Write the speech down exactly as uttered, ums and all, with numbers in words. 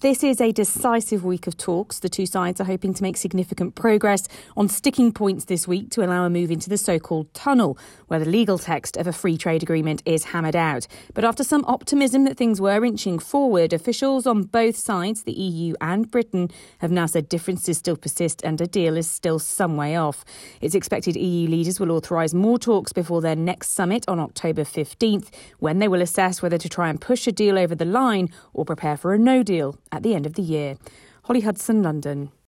This is a decisive week of talks. The two sides are hoping to make significant progress on sticking points this week to allow a move into the so-called tunnel, where the legal text of a free trade agreement is hammered out. But after some optimism that things were inching forward, officials on both sides, the E U and Britain, have now said differences still persist and a deal is still some way off. It's expected E U leaders will authorise more talks before their next summit on October fifteenth, when they will assess whether to try and push a deal over the line or prepare for a no deal at the end of the year. Holly Hudson, London.